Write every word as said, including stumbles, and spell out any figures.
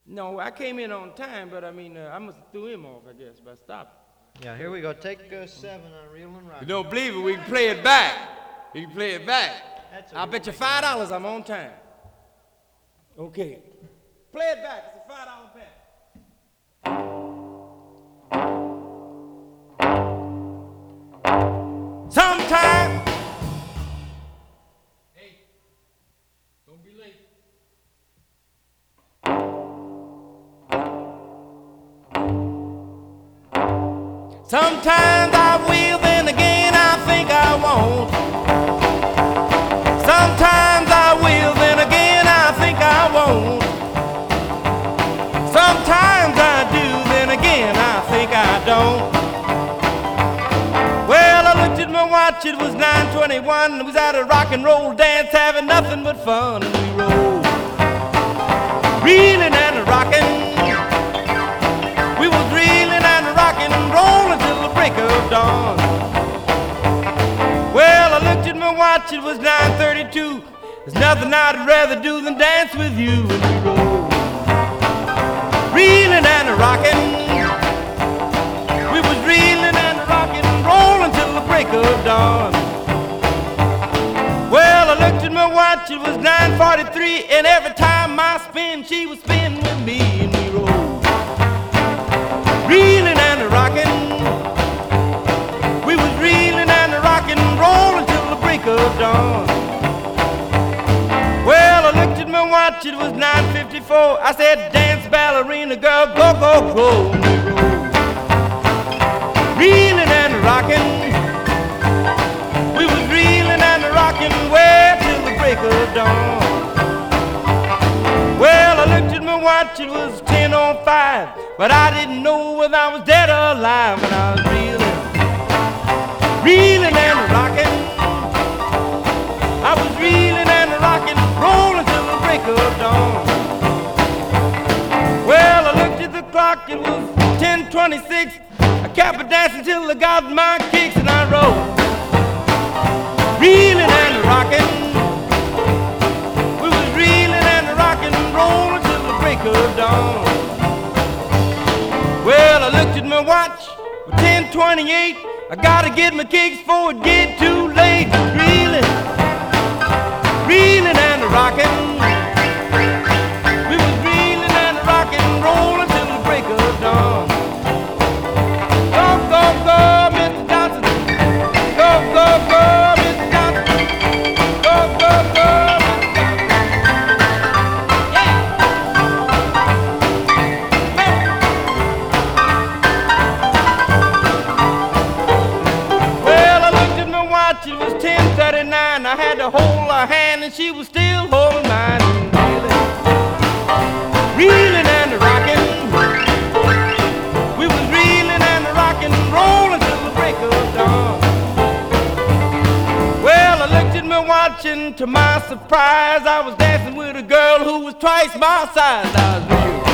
No, I came in on time, but I mean, uh, I must have threw him off, I guess, by stopping. Yeah, here we go. Take uh, seven on Reel and Rock. If you don't believe it, we can play it back. You can play it back. I'll bet you five dollars I'm on time. Okay. Play it back. It's a five dollar bet. Sometime. Hey, don't be late. Sometimes I will, then again I think I won't. Sometimes I will, then again I think I won't. Sometimes I do, then again I think I don't. Well, I looked at my watch, it was nine twenty-one. We was at a rock and roll dance, having nothing but fun, and we rolled, reeling and rocking. We was reeling and rocking and rolling till the break of dawn. Well, I looked at my watch, it was nine thirty-two. There's nothing I'd rather do than dance with you, and we rolled, reeling and rocking. We was reeling and rocking and rolling till the break of dawn. Well, I looked at my watch, it was nine forty-three, and every time I spin, she was spinning with me, and we rolled, reeling and rocking. We was reeling and rocking and rolling till the break of dawn. Well, I looked at my watch, it was nine fifty-four. I said, dance, ballerina girl, go, go, go. And we rolled, reeling and rocking. We was reeling and rocking way till the break of dawn. Well, I looked at my watch, it was ten oh five. But I didn't know whether I was dead or alive. And I was reeling, reeling and rocking. I was reeling and rocking, rolling till the break of dawn. Well, I looked at the clock, it was ten twenty-six. I kept a dancing till I got my kicks, and I rolled, reeling and rocking. We was reeling and rocking, rolling till the break of dawn. Well, I looked at my watch, ten twenty-eight. I gotta get my kicks before it get too late. Reeling, reeling and rocking. We was reeling and rocking, rolling till the break of dawn. Go, go, go, Mister Johnson. Go, go, go, Mister Johnson. Go, go, go, Mister Johnson. Yeah. Well, I looked at my watch, it was ten thirty-nine. I had to hold her hand and she was still holding mine. Reeling and rocking. We was reeling and rocking, rolling till the break of dawn. Well, I looked at my watch and to my surprise, I was dancing with a girl who was twice my size. I was real,